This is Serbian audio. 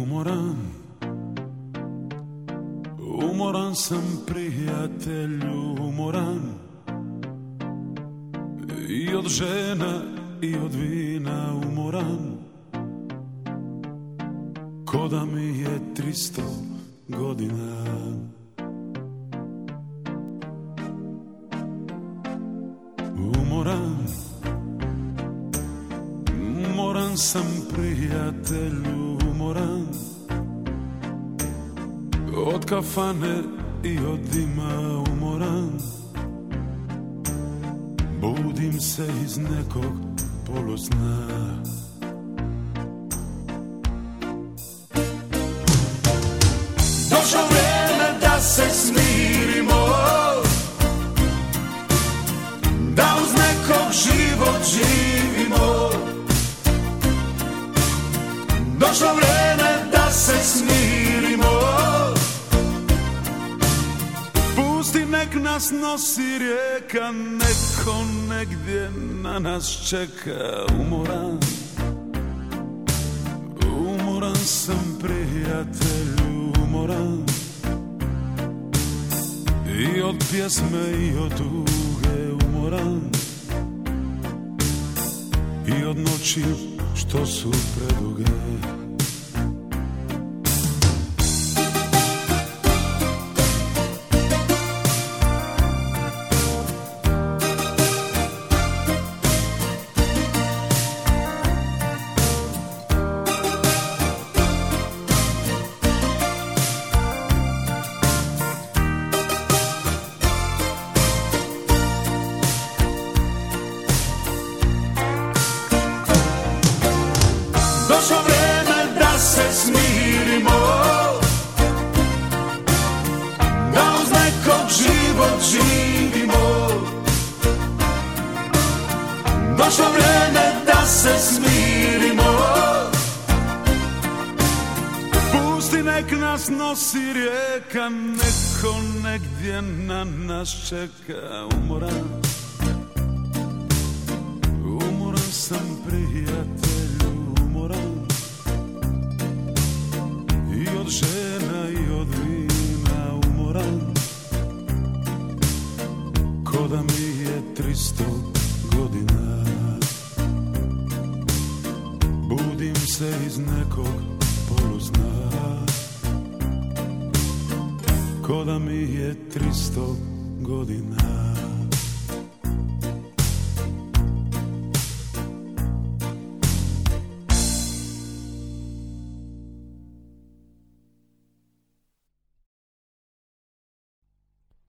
Umoran sam, prijatelju, umoran i od žena i od vina umoran, ko da mi je 300 godina. Umoran sam, prijatelju, umoran od kafane i od dima umoran, budim se iz nekog polusna. Došlo vreme da se smirimo, da uz nekog život živimo. Došlo vreme da se smirimo, pusti nek nas nosi rijeka, neko negdje na nas čeka. Umoran sam, prijatelju, umoran i od pjesme i od tuge umoran, i od noći što su preduge. Došlo vreme da se smirimo, da uz nekog život živimo. Došlo vreme da se smirimo, pusti nek nas nosi rijeka, neko negdje na nas čeka. Umoran sam, prijatelju, i od žena i od vina umoran, ko da mi je 300 godina. Budim se iz nekog polusna, ko da mi je 300 godina.